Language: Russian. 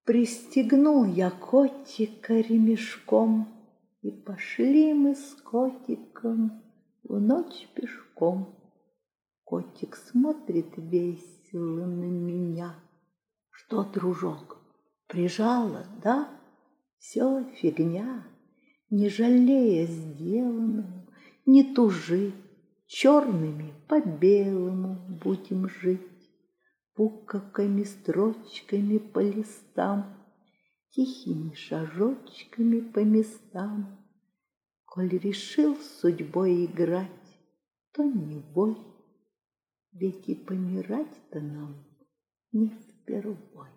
Пристегнул я котика ремешком, и пошли мы с котиком в ночь пешком. Котик смотрит весело на меня. Что, дружок, прижала, да? Все фигня, не жалея сделанного, не тужи, черными по белому будем жить. Буковками, строчками по листам, тихими шажочками по местам. Коль решил с судьбой играть, то не бой, ведь и помирать-то нам не впервой.